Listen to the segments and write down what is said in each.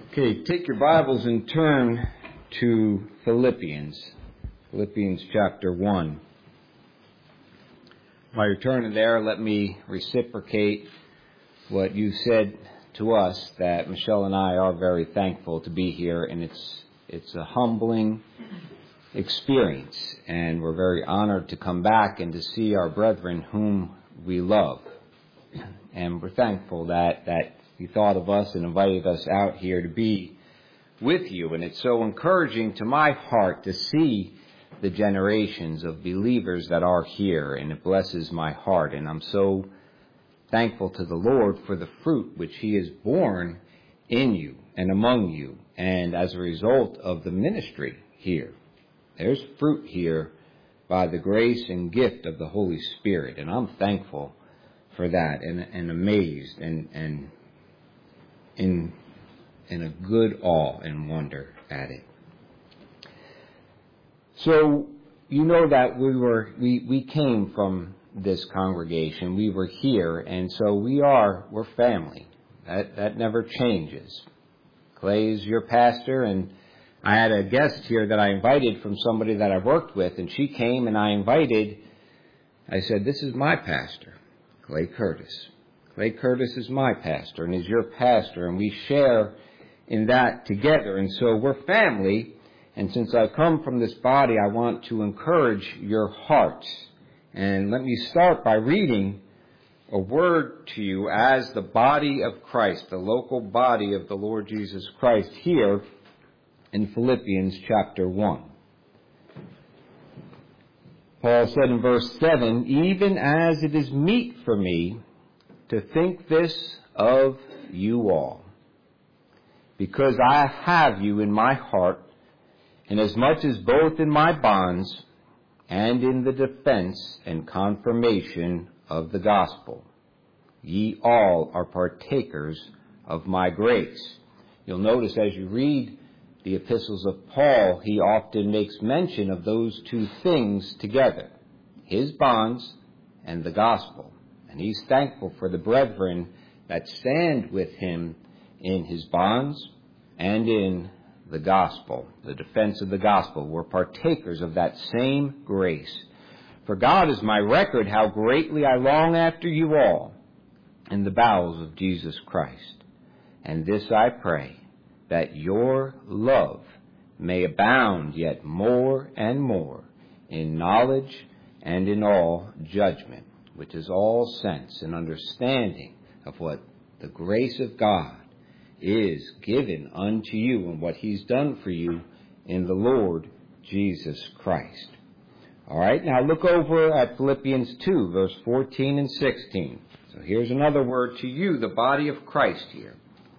Okay, take your Bibles and turn to Philippians chapter 1. While you're turning there, let me reciprocate what you said to us, that Michelle and I are very thankful to be here, and it's a humbling experience, and we're very honored to come back and to see our brethren whom we love. And we're thankful that you thought of us and invited us out here to be with you. And it's so encouraging to my heart to see the generations of believers that are here, and it blesses my heart. And I'm so thankful to the Lord for the fruit which He has borne in you and among you, and as a result of the ministry here. There's fruit here by the grace and gift of the Holy Spirit, and I'm thankful for that, and amazed and in a good awe and wonder at it. So you know that we came from this congregation. We were here, and so we're family. That never changes. Clay is your pastor, and I had a guest here that I invited from somebody that I worked with, and she came, and I said, "This is my pastor, Clay Curtis. Clay Curtis is my pastor and is your pastor, and we share in that together. And so we're family, and since I come from this body, I want to encourage your hearts. And let me start by reading a word to you as the body of Christ, the local body of the Lord Jesus Christ, here in Philippians chapter 1. Paul said in verse 7, "Even as it is meet for me to think this of you all, because I have you in my heart, inasmuch as both in my bonds and in the defense and confirmation of the gospel, ye all are partakers of my grace." You'll notice as you read the epistles of Paul, he often makes mention of those two things together, his bonds and the gospel. And he's thankful for the brethren that stand with him in his bonds and in the gospel, the defense of the gospel. We're partakers of that same grace. "For God is my record, how greatly I long after you all in the bowels of Jesus Christ. And this I pray, that your love may abound yet more and more in knowledge and in all judgment," which is all sense and understanding of what the grace of God is given unto you and what He's done for you in the Lord Jesus Christ. All right, now look over at Philippians 2, verse 14 and 16. So here's another word to you, the body of Christ here.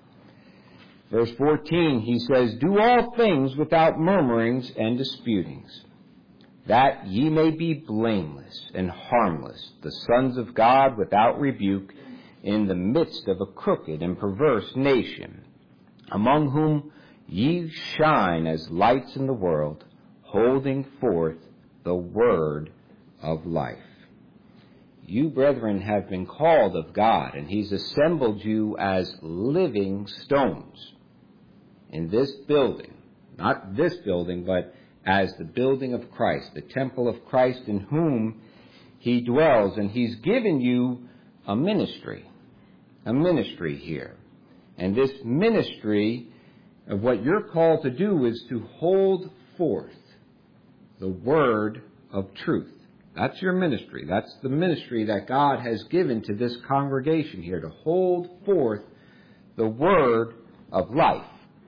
Verse 14, he says, "Do all things without murmurings and disputings, that ye may be blameless and harmless, the sons of God without rebuke, in the midst of a crooked and perverse nation, among whom ye shine as lights in the world, holding forth the word of life." You, brethren, have been called of God, and He's assembled you as living stones in this building, not this building, but as the building of Christ, the temple of Christ in whom He dwells. And He's given you a ministry here. And this ministry of what you're called to do is to hold forth the word of truth. That's your ministry. That's the ministry that God has given to this congregation here, to hold forth the word of life.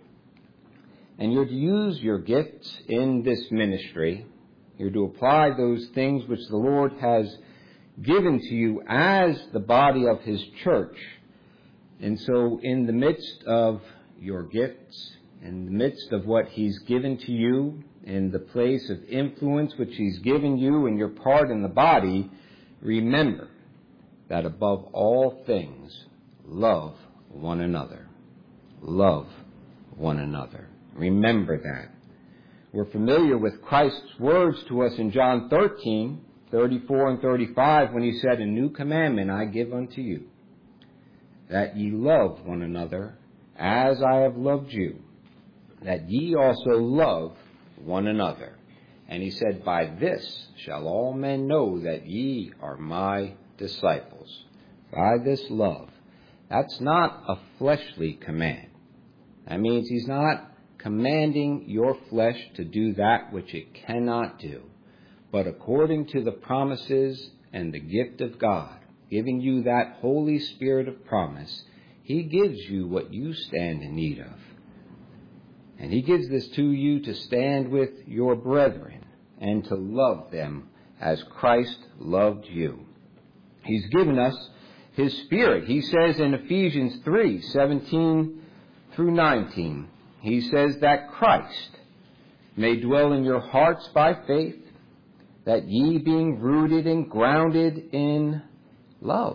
And you're to use your gifts in this ministry. You're to apply those things which the Lord has given to you as the body of His church. And so in the midst of your gifts, in the midst of what He's given to you, in the place of influence which He's given you and your part in the body, remember that above all things, love one another. Love one another. Remember that. We're familiar with Christ's words to us in John 13, 34 and 35, when He said, "A new commandment I give unto you, that ye love one another as I have loved you, that ye also love one another. And he said, by this shall all men know that ye are my disciples, by this love. That's not a fleshly command. That means he's not commanding your flesh to do that which it cannot do, but according to the promises and the gift of God, giving you that Holy Spirit of promise, he gives you what you stand in need of. And he gives this to you to stand with your brethren and to love them as Christ loved you. He's given us his Spirit. He says in Ephesians 3:17 through 19, he says that Christ may dwell in your hearts by faith, that ye being rooted and grounded in love,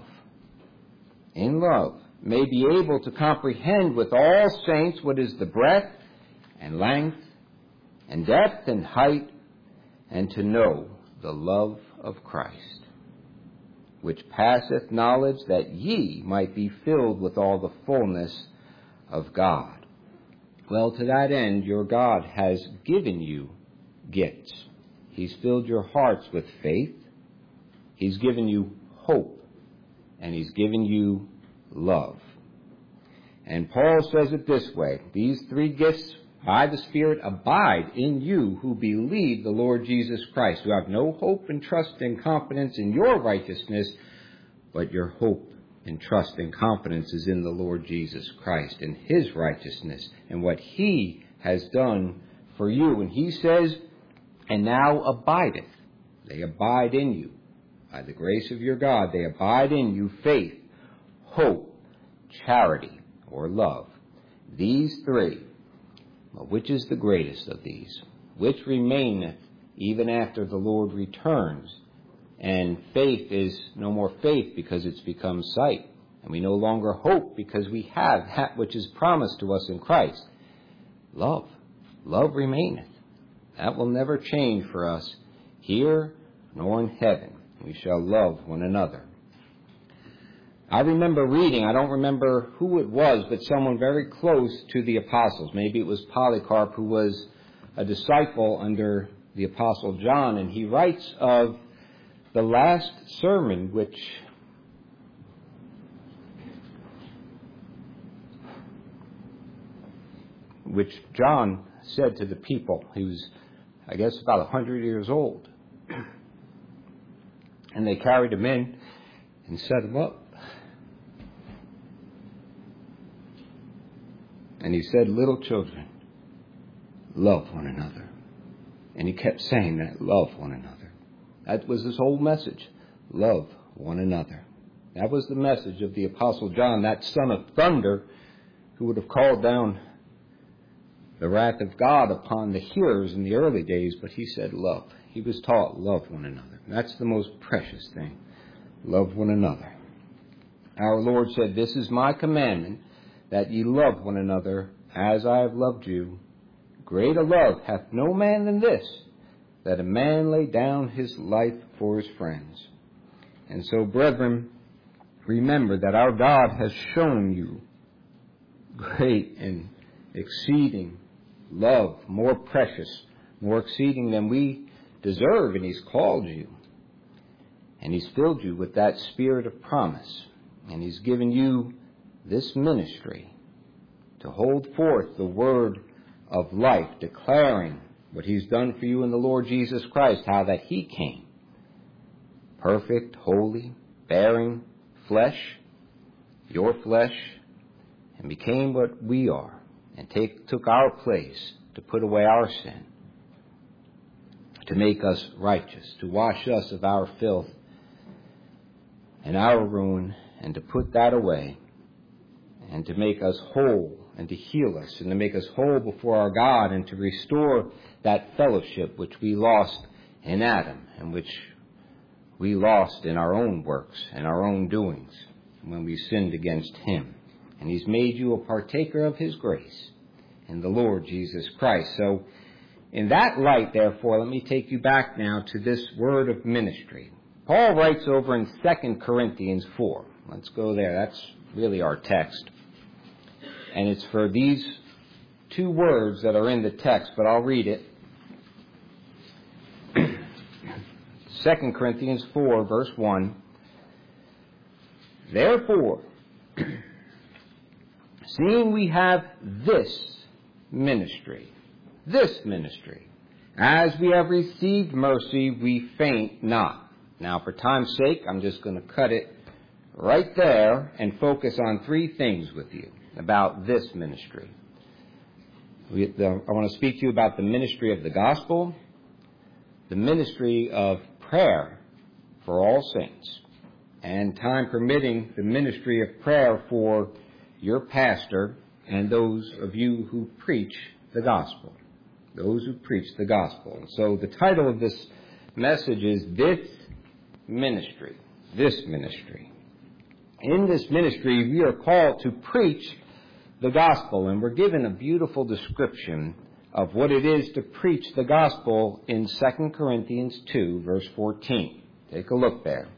may be able to comprehend with all saints what is the breadth and length and depth and height, and to know the love of Christ, which passeth knowledge, that ye might be filled with all the fullness of God. Well, to that end, your God has given you gifts. He's filled your hearts with faith. He's given you hope. And he's given you love. And Paul says it this way: these three gifts by the Spirit abide in you who believe the Lord Jesus Christ, who have no hope and trust and confidence in your righteousness, but your hope and trust and confidence is in the Lord Jesus Christ and his righteousness and what he has done for you. And he says, and now abideth. They abide in you. By the grace of your God, they abide in you faith, hope, charity, or love. These three. But which is the greatest of these? Which remaineth even after the Lord returns? And faith is no more faith because it's become sight. And we no longer hope because we have that which is promised to us in Christ. Love. Love remaineth. That will never change for us here nor in heaven. We shall love one another. I remember reading, I don't remember who it was, but someone very close to the apostles. Maybe it was Polycarp, who was a disciple under the Apostle John. And he writes of the last sermon which John said to the people. He was, I guess, about 100 years old. And they carried him in and set him up. And he said, little children, love one another. And he kept saying that, love one another. That was his whole message. Love one another. That was the message of the Apostle John, that son of thunder who would have called down the wrath of God upon the hearers in the early days. But he said love. He was taught love one another. That's the most precious thing. Love one another. Our Lord said, this is my commandment, that ye love one another as I have loved you. Greater love hath no man than this, that a man lay down his life for his friends. And so, brethren, remember that our God has shown you great and exceeding love, more precious, more exceeding than we deserve, and he's called you. And he's filled you with that spirit of promise. And he's given you this ministry to hold forth the word of life, declaring what he's done for you in the Lord Jesus Christ, how that he came, perfect, holy, bearing flesh, your flesh, and became what we are, and took our place to put away our sin, to make us righteous, to wash us of our filth and our ruin, and to put that away, and to make us whole, and to heal us, and to make us whole before our God, and to restore that fellowship which we lost in Adam, and which we lost in our own works and our own doings when we sinned against him. And he's made you a partaker of his grace in the Lord Jesus Christ. So in that light, therefore, let me take you back now to this word of ministry. Paul writes over in 2 Corinthians 4. Let's go there. That's really our text. And it's for these two words that are in the text, but I'll read it. 2 Corinthians 4, verse 1. Therefore, seeing we have this ministry, as we have received mercy, we faint not. Now, for time's sake, I'm just going to cut it right there and focus on three things with you about this ministry. I want to speak to you about the ministry of the gospel, the ministry of prayer for all saints, and time permitting, the ministry of prayer for your pastor and those of you who preach the gospel. Those who preach the gospel. And so the title of this message is This Ministry. This Ministry. In this ministry, we are called to preach the gospel, and we're given a beautiful description of what it is to preach the gospel in 2 Corinthians 2, verse 14. Take a look there.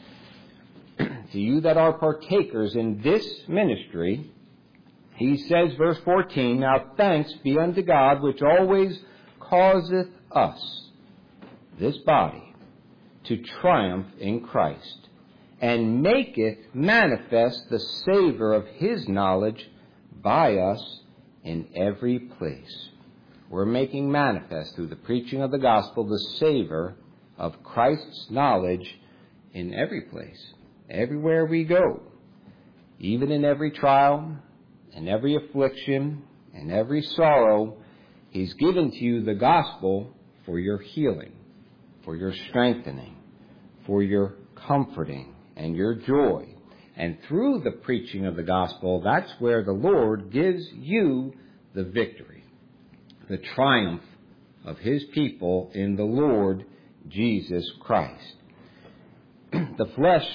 To you that are partakers in this ministry, he says, verse 14, now thanks be unto God, which always causeth us, this body, to triumph in Christ, and maketh manifest the savor of his knowledge by us in every place. We're making manifest through the preaching of the gospel the savor of Christ's knowledge in every place, everywhere we go, even in every trial, in every affliction, in every sorrow. He's given to you the gospel for your healing, for your strengthening, for your comforting and your joy. And through the preaching of the gospel, that's where the Lord gives you the victory, the triumph of his people in the Lord Jesus Christ. The flesh,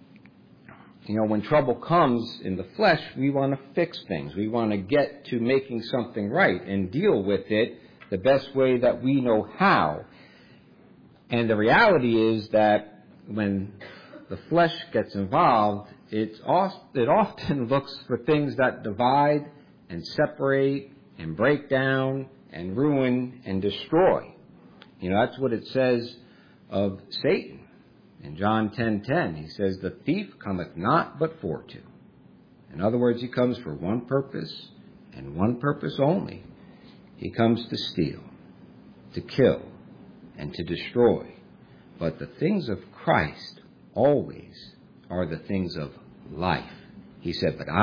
when trouble comes in the flesh, we want to fix things. We want to get to making something right and deal with it the best way that we know how. And the reality is that when the flesh gets involved, it often looks for things that divide and separate and break down and ruin and destroy. That's what it says of Satan. In John 10:10, he says, the thief cometh not but for to. In other words, he comes for one purpose and one purpose only. He comes to steal, to kill, and to destroy. But the things of Christ always are the things of life. He said, but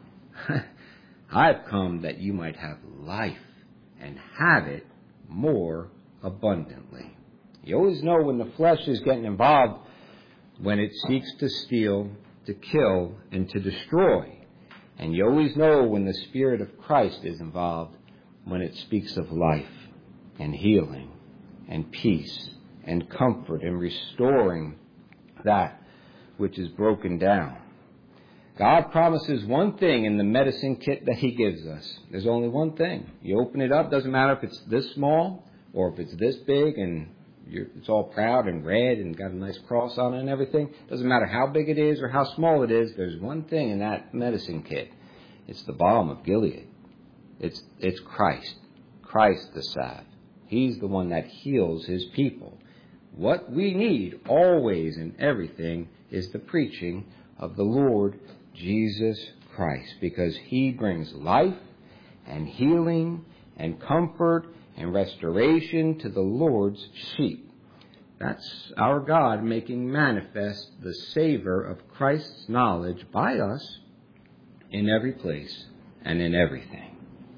I've come that you might have life and have it more abundantly. You always know when the flesh is getting involved, when it seeks to steal, to kill, and to destroy. And you always know when the Spirit of Christ is involved, when it speaks of life and healing and peace and comfort and restoring that which is broken down. God promises one thing in the medicine kit that he gives us. There's only one thing. You open it up, doesn't matter if it's this small or if it's this big and it's all proud and red and got a nice cross on it and everything. Doesn't matter how big it is or how small it is. There's one thing in that medicine kit. It's the balm of Gilead. It's Christ. Christ the salve. He's the one that heals his people. What we need always in everything is the preaching of the Lord Jesus Christ, because he brings life and healing and comfort and restoration to the Lord's sheep. That's our God making manifest the savor of Christ's knowledge by us in every place and in everything.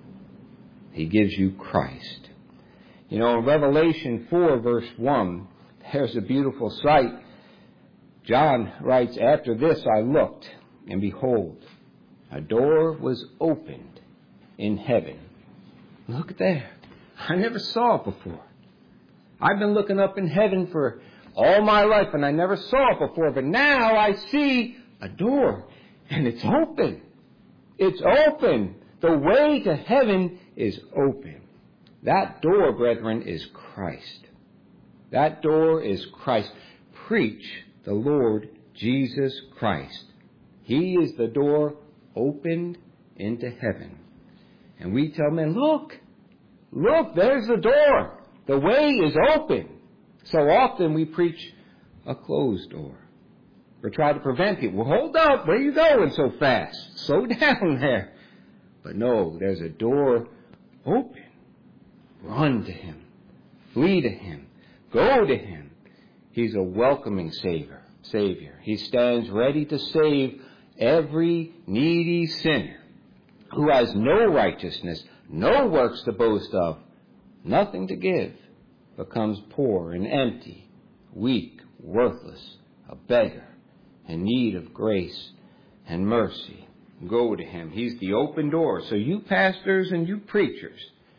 He gives you Christ. In Revelation 4, verse 1, there's a beautiful sight. John writes, after this I looked, and behold, a door was opened in heaven. Look there. I never saw it before. I've been looking up in heaven for all my life, and I never saw it before. But now I see a door, and it's open. It's open. The way to heaven is open. That door, brethren, is Christ. That door is Christ. Preach the Lord Jesus Christ. He is the door opened into heaven. And we tell men, look, there's the door. The way is open. So often we preach a closed door. Or try to prevent people. Well, hold up, where are you going so fast? Slow down there. But no, there's a door open. Run to Him. Flee to Him. Go to Him. He's a welcoming Savior. He stands ready to save every needy sinner who has no righteousness, no works to boast of, nothing to give, becomes poor and empty, weak, worthless, a beggar, in need of grace and mercy. Go to Him. He's the open door. So you pastors and you preachers,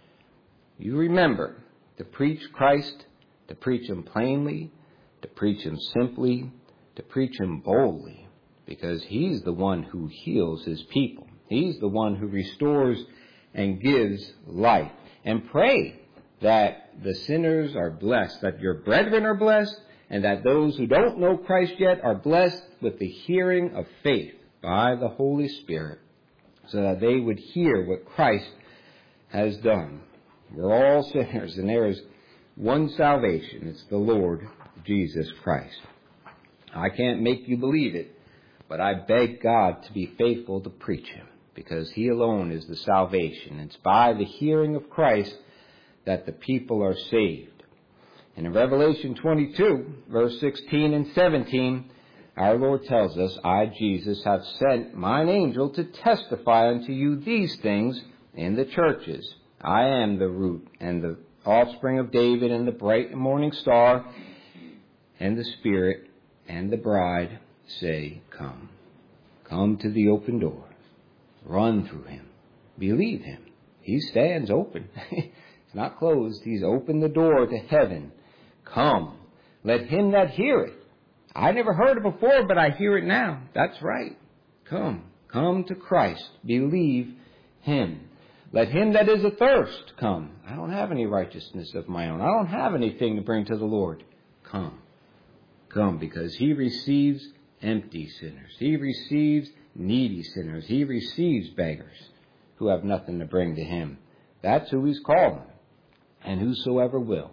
you remember to preach Christ, to preach Him plainly, to preach Him simply, to preach Him boldly, because He's the one who heals His people. He's the one who restores and gives life. And pray that the sinners are blessed, that your brethren are blessed, and that those who don't know Christ yet are blessed with the hearing of faith by the Holy Spirit, so that they would hear what Christ has done. We're all sinners, and there is one salvation. It's the Lord Jesus Christ. I can't make you believe it, but I beg God to be faithful to preach Him, because He alone is the salvation. It's by the hearing of Christ that the people are saved. And in Revelation 22, verse 16 and 17, our Lord tells us, I, Jesus, have sent mine angel to testify unto you these things in the churches. I am the root and the offspring of David and the bright morning star. And the Spirit and the bride say, come. Come to the open door. Run through Him. Believe Him. He stands open. It's not closed. He's opened the door to heaven. Come. Let him that heareth. I never heard it before, but I hear it now. That's right. Come. Come to Christ. Believe Him. Let him that is athirst come. I don't have any righteousness of my own. I don't have anything to bring to the Lord. Come. Come, because He receives empty sinners. He receives needy sinners. He receives beggars who have nothing to bring to Him. That's who He's calling. And whosoever will,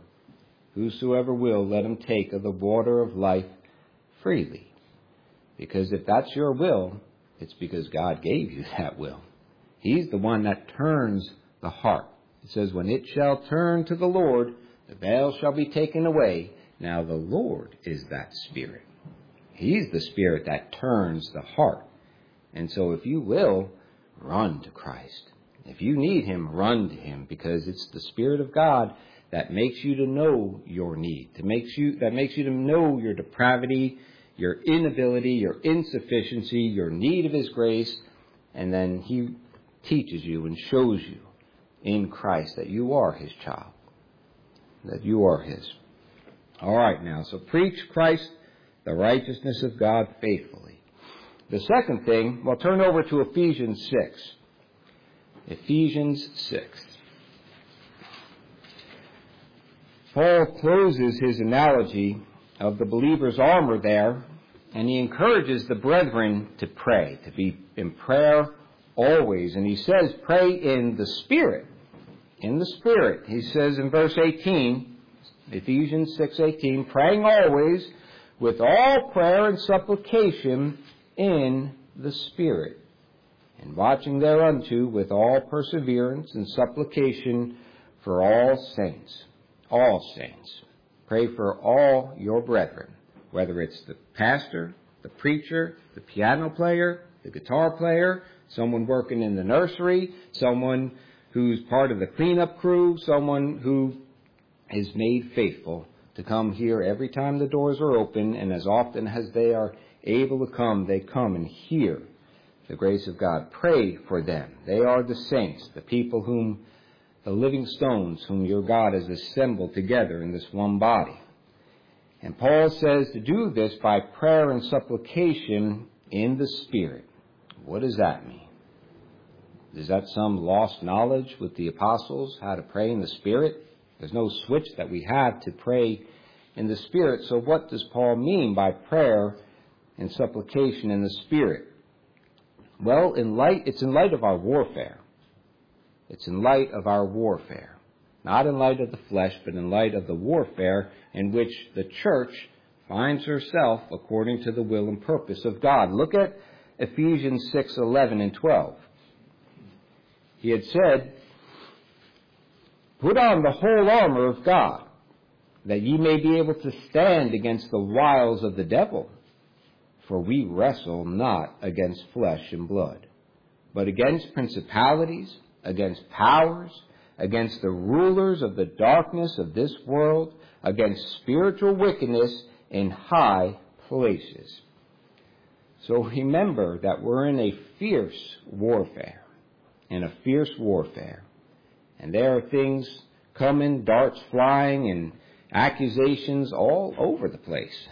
let him take of the water of life freely. Because if that's your will, it's because God gave you that will. He's the one that turns the heart. It says, when it shall turn to the Lord, the veil shall be taken away. Now the Lord is that Spirit. He's the Spirit that turns the heart. And so if you will, run to Christ. If you need Him, run to Him, because it's the Spirit of God that makes you to know your need, that makes you to know your depravity, your inability, your insufficiency, your need of His grace, and then He teaches you and shows you in Christ that you are His child, that you are His. All right, now, so preach Christ, the righteousness of God, faithfully. The second thing, well, turn over to Ephesians 6. Ephesians 6. Paul closes his analogy of the believer's armor there, and he encourages the brethren to pray, to be in prayer always. And he says, pray in the Spirit. In the Spirit. He says in verse 18, Ephesians 6:18, praying always with all prayer and supplication in the Spirit, and watching thereunto with all perseverance and supplication for all saints. All saints. Pray for all your brethren, whether it's the pastor, the preacher, the piano player, the guitar player, someone working in the nursery, someone who's part of the cleanup crew, someone who is made faithful to come here every time the doors are open, and as often as they are able to come, they come and hear the grace of God. Pray for them. They are the saints, the people whom the living stones whom your God has assembled together in this one body. And Paul says to do this by prayer and supplication in the Spirit. What does that mean? Is that some lost knowledge with the apostles, how to pray in the Spirit? There's no switch that we have to pray in the Spirit. So what does Paul mean by prayer and supplication in the Spirit? Well, it's in light of our warfare. It's in light of our warfare. Not in light of the flesh, but in light of the warfare in which the church finds herself according to the will and purpose of God. Look at Ephesians 6:11 and 12. He had said, "Put on the whole armor of God, that ye may be able to stand against the wiles of the devil. For we wrestle not against flesh and blood, but against principalities, against powers, against the rulers of the darkness of this world, against spiritual wickedness in high places." So remember that we're in a fierce warfare. And there are things coming, darts flying, and accusations all over the place.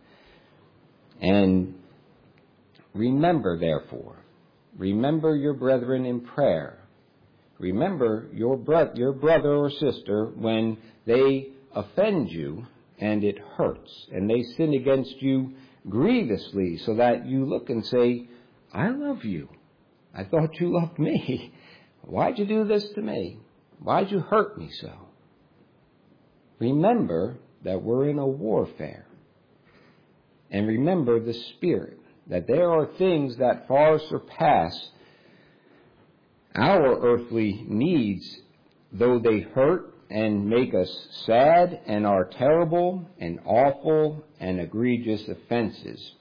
And remember, therefore, remember your brethren in prayer. Remember your brother or sister when they offend you and it hurts, and they sin against you grievously, so that you look and say, "I love you. I thought you loved me. Why'd you do this to me? Why'd you hurt me so?" Remember that we're in a warfare. And remember the Spirit, that there are things that far surpass our earthly needs, though they hurt and make us sad and are terrible and awful and egregious offenses.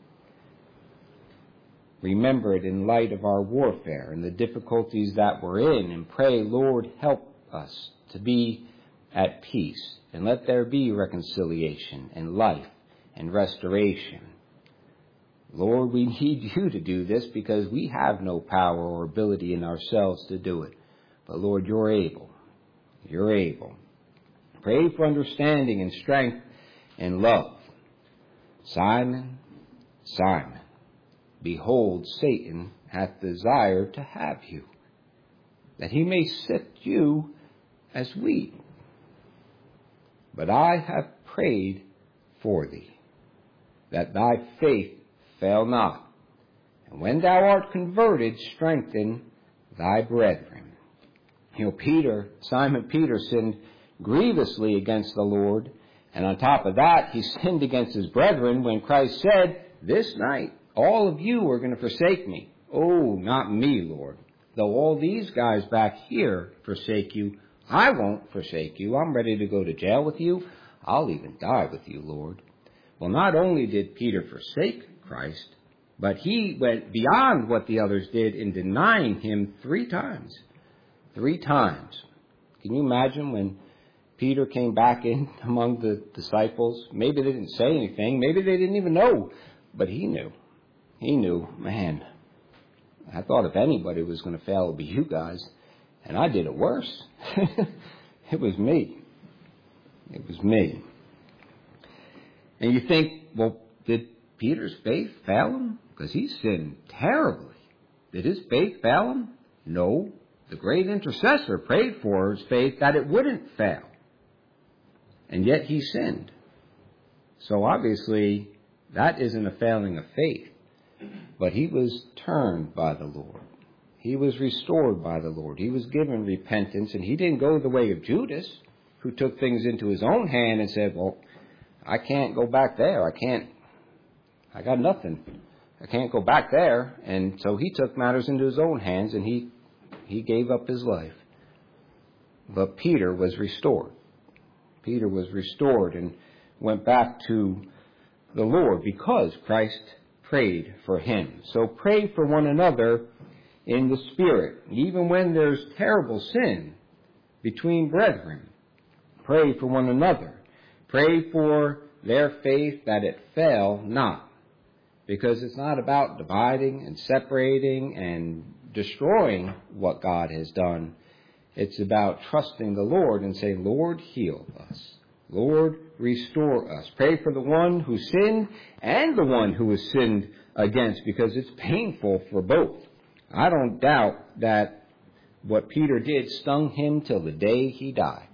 Remember it in light of our warfare and the difficulties that we're in, and pray, "Lord, help us to be at peace, and let there be reconciliation and life and restoration." Lord, we need you to do this because we have no power or ability in ourselves to do it. But Lord, you're able. You're able. Pray for understanding and strength and love. "Simon, Simon, behold, Satan hath desired to have you, that he may sift you as wheat. But I have prayed for thee, that thy faith fail not. And when thou art converted, strengthen thy brethren." Simon Peter sinned grievously against the Lord, and on top of that, he sinned against his brethren when Christ said, "This night, all of you are going to forsake me." "Oh, not me, Lord. Though all these guys back here forsake you, I won't forsake you. I'm ready to go to jail with you. I'll even die with you, Lord." Well, not only did Peter forsake Christ, but he went beyond what the others did in denying him 3 times. 3 times. Can you imagine when Peter came back in among the disciples? Maybe they didn't say anything. Maybe they didn't even know. But he knew. He knew, "Man, I thought if anybody was going to fail, it would be you guys. And I did it worse." It was me. It was me. And you think, well, did Peter's faith fail him? Because he sinned terribly. Did his faith fail him? No. The great intercessor prayed for his faith that it wouldn't fail. And yet he sinned. So obviously, that isn't a failing of faith. But he was turned by the Lord. He was restored by the Lord. He was given repentance, and he didn't go the way of Judas, who took things into his own hand and said, "Well, I can't go back there. I got nothing. I can't go back there." And so he took matters into his own hands, and he gave up his life. But Peter was restored. Peter was restored and went back to the Lord because Christ prayed for him. So pray for one another in the Spirit. Even when there's terrible sin between brethren, pray for one another. Pray for their faith that it fail not. Because it's not about dividing and separating and destroying what God has done. It's about trusting the Lord and saying, "Lord, heal us. Lord, restore us." Pray for the one who sinned and the one who was sinned against, because it's painful for both. I don't doubt that what Peter did stung him till the day he died.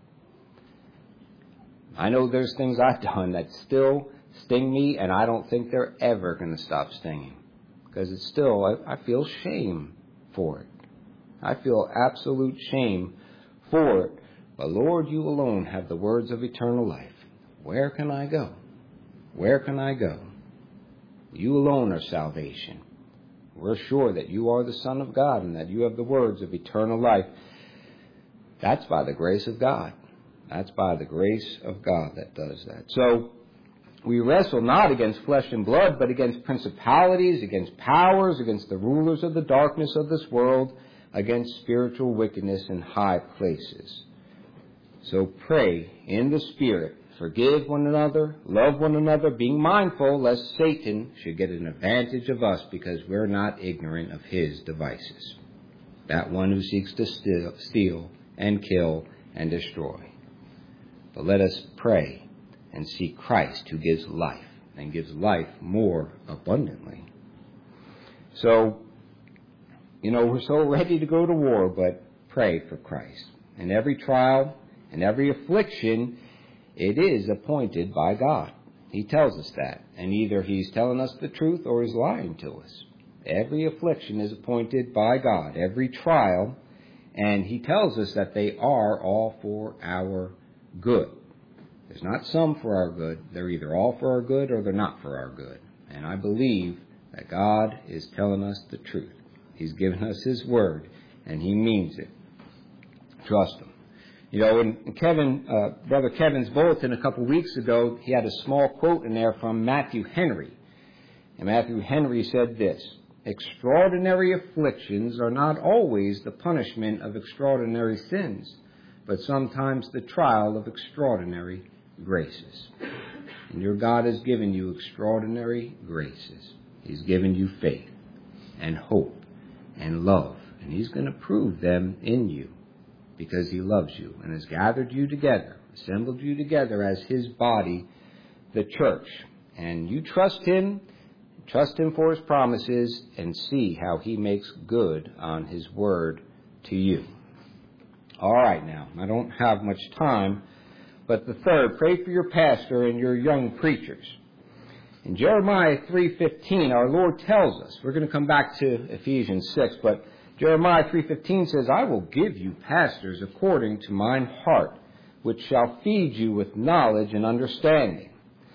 I know there's things I've done that still sting me, and I don't think they're ever going to stop stinging. because it's still, I feel shame for it. I feel absolute shame for it. But Lord, you alone have the words of eternal life. Where can I go? Where can I go? You alone are salvation. We're sure that you are the Son of God and that you have the words of eternal life. That's by the grace of God. That's by the grace of God that does that. So we wrestle not against flesh and blood, but against principalities, against powers, against the rulers of the darkness of this world, against spiritual wickedness in high places. So pray in the Spirit. Forgive one another, love one another, being mindful lest Satan should get an advantage of us because we're not ignorant of his devices. That one who seeks to steal and kill and destroy. But let us pray and seek Christ who gives life and gives life more abundantly. So, we're so ready to go to war, but pray for Christ. In every trial and every affliction, it is appointed by God. He tells us that. And either he's telling us the truth or he's lying to us. Every affliction is appointed by God. Every trial. And he tells us that they are all for our good. There's not some for our good. They're either all for our good or they're not for our good. And I believe that God is telling us the truth. He's given us his word. And he means it. Trust him. In Brother Kevin's bulletin a couple weeks ago, he had a small quote in there from Matthew Henry. And Matthew Henry said this: extraordinary afflictions are not always the punishment of extraordinary sins, but sometimes the trial of extraordinary graces. And your God has given you extraordinary graces. He's given you faith and hope and love. And he's going to prove them in you. Because he loves you and has gathered you together, assembled you together as his body, the church. And you trust him for his promises, and see how he makes good on his word to you. All right, now, I don't have much time, but the third, pray for your pastor and your young preachers. In Jeremiah 3:15, our Lord tells us, we're going to come back to Ephesians 6, but Jeremiah 3:15 says, I will give you pastors according to mine heart, which shall feed you with knowledge and understanding.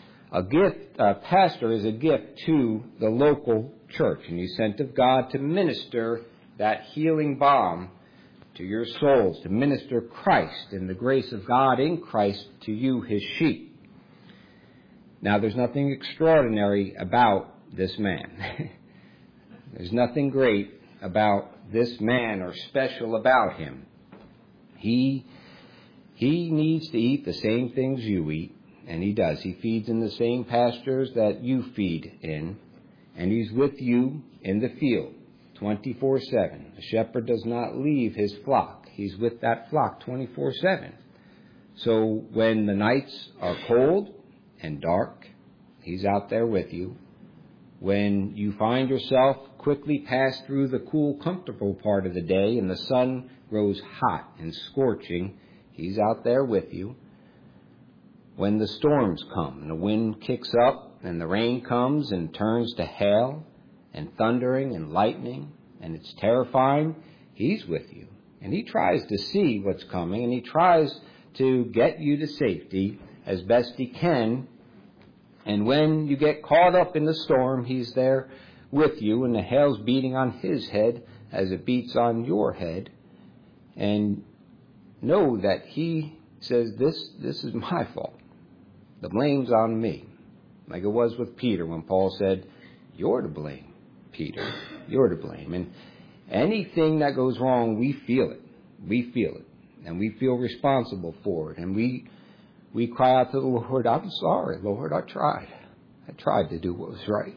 A pastor is a gift to the local church, and he's sent of God to minister that healing balm to your souls, to minister Christ and the grace of God in Christ to you, his sheep. Now, there's nothing extraordinary about this man. There's nothing great about this man or special about him. He needs to eat the same things you eat, and he does. He feeds in the same pastures that you feed in, and he's with you in the field 24/7. A shepherd does not leave his flock. He's with that flock 24/7. So when the nights are cold and dark, he's out there with you. When you find yourself quickly pass through the cool, comfortable part of the day and the sun grows hot and scorching, he's out there with you. When the storms come and the wind kicks up and the rain comes and turns to hail and thundering and lightning and it's terrifying, he's with you. And he tries to see what's coming and he tries to get you to safety as best he can. And when you get caught up in the storm, he's there with you, and the hail's beating on his head as it beats on your head. And know that he says, this is my fault. The blame's on me. Like it was with Peter when Paul said, you're to blame, Peter. You're to blame. And anything that goes wrong, we feel it. We feel it. And we feel responsible for it. And we cry out to the Lord, I'm sorry, Lord, I tried. I tried to do what was right.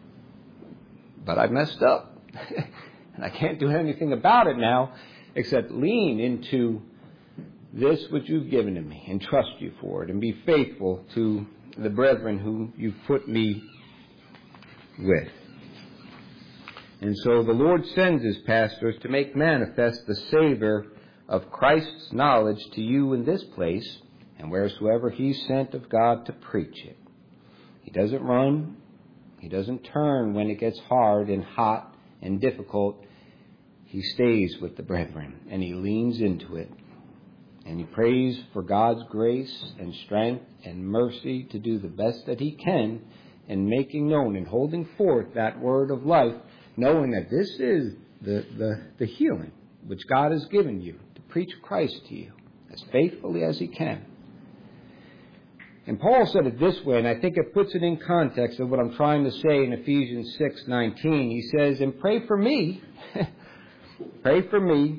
But I messed up. And I can't do anything about it now except lean into this which you've given to me and trust you for it and be faithful to the brethren whom you've put me with. And so the Lord sends his pastors to make manifest the savor of Christ's knowledge to you in this place, and wheresoever he's sent of God to preach it. He doesn't run. He doesn't turn when it gets hard and hot and difficult. He stays with the brethren, and he leans into it. And he prays for God's grace and strength and mercy to do the best that he can in making known and holding forth that word of life, knowing that this is the healing which God has given you to preach Christ to you as faithfully as he can. And Paul said it this way, and I think it puts it in context of what I'm trying to say in Ephesians 6:19. He says, and pray for me, pray for me,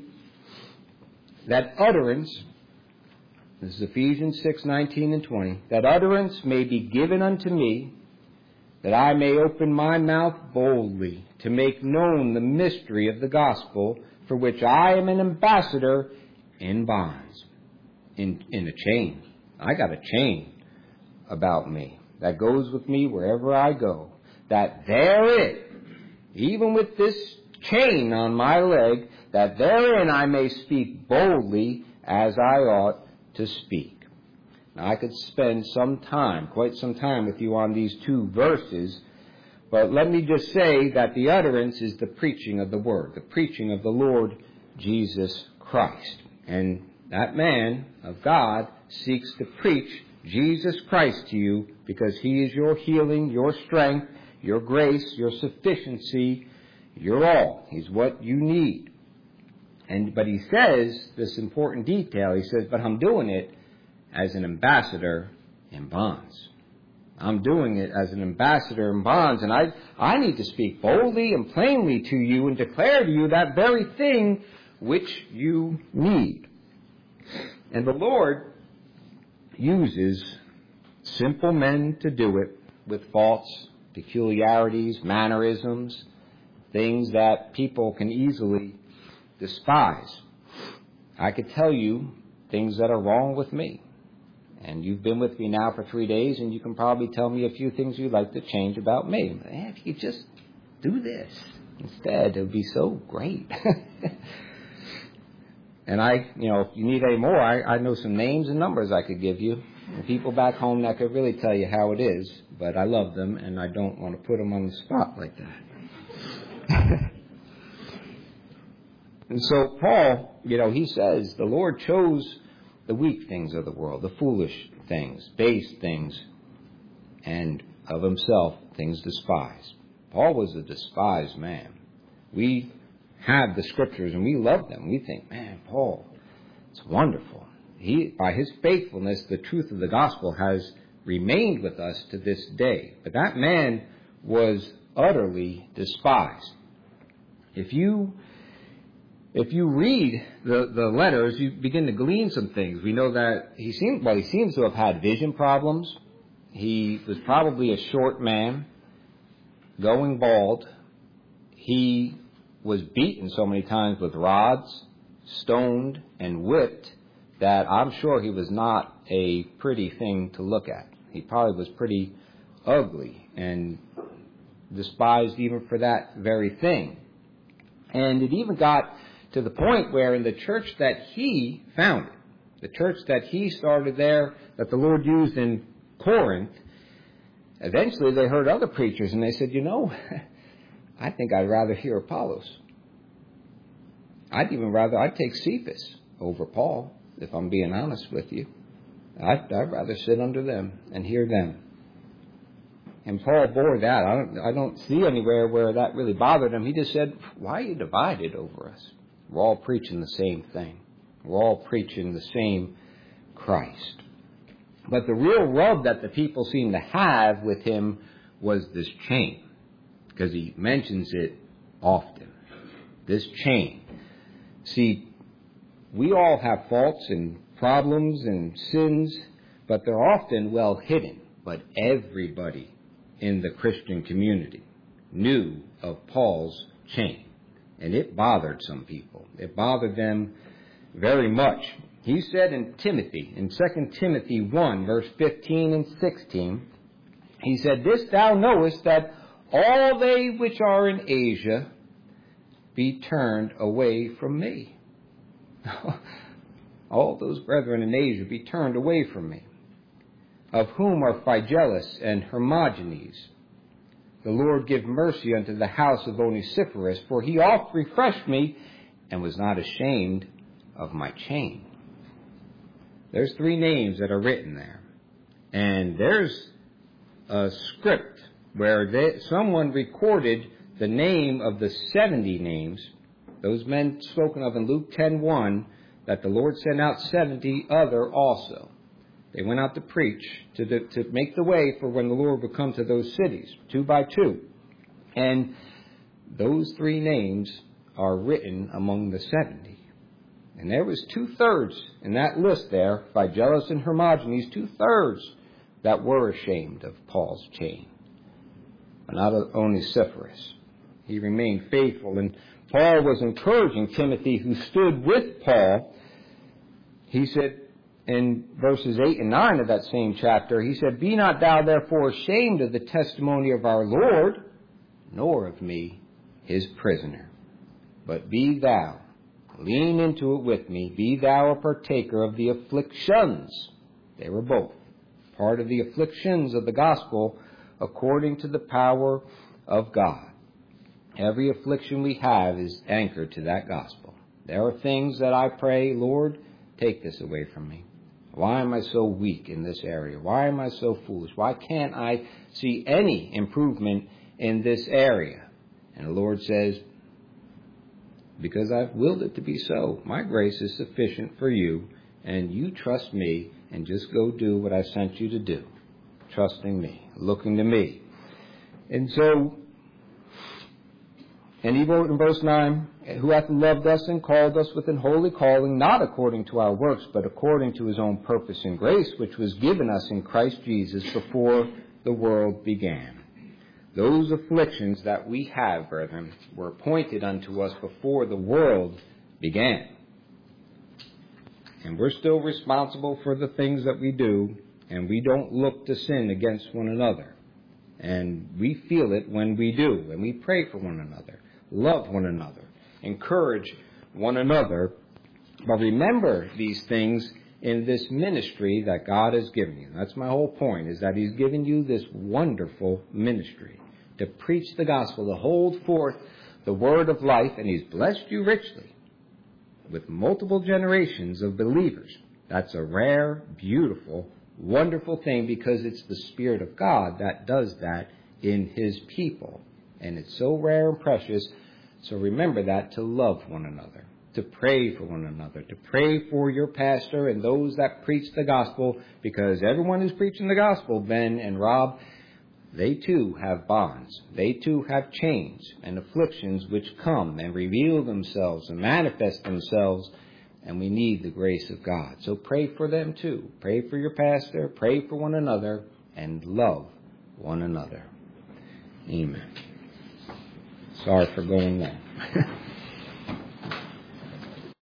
that utterance, this is Ephesians 6:19 and 20, that utterance may be given unto me, that I may open my mouth boldly to make known the mystery of the gospel, for which I am an ambassador in bonds, in a chain. I got a chain about me that goes with me wherever I go, that therein, even with this chain on my leg, that therein I may speak boldly as I ought to speak. Now, I could spend quite some time with you on these two verses, but let me just say that the utterance is the preaching of the word, the preaching of the Lord Jesus Christ. And that man of God seeks to preach Jesus Christ to you because he is your healing, your strength, your grace, your sufficiency, your all. He's what you need. But he says this important detail. He says, but I'm doing it as an ambassador in bonds. I'm doing it as an ambassador in bonds, and I need to speak boldly and plainly to you and declare to you that very thing which you need. And the Lord uses simple men to do it with faults, peculiarities, mannerisms, things that people can easily despise. I could tell you things that are wrong with me. And you've been with me now for 3 days, and you can probably tell me a few things you'd like to change about me. If you just do this instead, it would be so great. And if you need any more, I know some names and numbers I could give you. And people back home that could really tell you how it is, but I love them, and I don't want to put them on the spot like that. And so Paul, he says the Lord chose the weak things of the world, the foolish things, base things, and of himself things despised. Paul was a despised man. We have the scriptures and we love them. We think, man, Paul, it's wonderful. By his faithfulness, the truth of the gospel has remained with us to this day. But that man was utterly despised. If you read the letters, you begin to glean some things. We know that he seems to have had vision problems. He was probably a short man, going bald. He was beaten so many times with rods, stoned, and whipped that I'm sure he was not a pretty thing to look at. He probably was pretty ugly and despised even for that very thing. And it even got to the point where in the church that he founded, the church that he started there, that the Lord used in Corinth, eventually they heard other preachers and they said, I think I'd rather hear Apollos. I'd take Cephas over Paul, if I'm being honest with you. I'd rather sit under them and hear them. And Paul bore that. I don't see anywhere where that really bothered him. He just said, why are you divided over us? We're all preaching the same thing. We're all preaching the same Christ. But the real rub that the people seem to have with him was this chain, because he mentions it often. This chain. See, we all have faults and problems and sins, but they're often well hidden. But everybody in the Christian community knew of Paul's chain. And it bothered some people. It bothered them very much. He said in 2 Timothy 1, verse 15 and 16, he said, this thou knowest, that all they which are in Asia be turned away from me. All those brethren in Asia be turned away from me, of whom are Phygellus and Hermogenes, the Lord give mercy unto the house of Onesiphorus, for he oft refreshed me, and was not ashamed of my chain. There's 3 names that are written there. And there's a script where someone recorded the name of the 70 names, those men spoken of in Luke 10:1, that the Lord sent out 70 other also. They went out to preach, to make the way for when the Lord would come to those cities, 2 by 2. And those 3 names are written among the 70. And there was 2/3 in that list there, Phygellus and Hermogenes, 2/3 that were ashamed of Paul's chain, but not Onesiphorus. He remained faithful, and Paul was encouraging Timothy, who stood with Paul. He said in verses 8 and 9 of that same chapter, he said, "Be not thou therefore ashamed of the testimony of our Lord, nor of me, his prisoner. But be thou, lean into it with me, be thou a partaker of the afflictions." They were both part of the afflictions of the gospel according to the power of God. Every affliction we have is anchored to that gospel. There are things that I pray, Lord, take this away from me. Why am I so weak in this area? Why am I so foolish? Why can't I see any improvement in this area? And the Lord says, because I've willed it to be so. My grace is sufficient for you, and you trust me, and just go do what I sent you to do. Trusting me, looking to me. And he wrote in verse 9, "Who hath loved us and called us with an holy calling, not according to our works, but according to his own purpose and grace, which was given us in Christ Jesus before the world began." Those afflictions that we have, brethren, were appointed unto us before the world began. And we're still responsible for the things that we do, and we don't look to sin against one another. And we feel it when we do, and we pray for one another, love one another, encourage one another. But remember these things in this ministry that God has given you. That's my whole point, is that he's given you this wonderful ministry to preach the gospel, to hold forth the word of life, and he's blessed you richly with multiple generations of believers. That's a rare, beautiful, wonderful thing, because it's the Spirit of God that does that in his people. And it's so rare and precious. So remember that, to love one another, to pray for one another, to pray for your pastor and those that preach the gospel, because everyone who's preaching the gospel, Ben and Rob, they too have bonds. They too have chains and afflictions which come and reveal themselves and manifest themselves, and we need the grace of God. So pray for them too. Pray for your pastor, pray for one another, and love one another. Amen. Sorry for going long.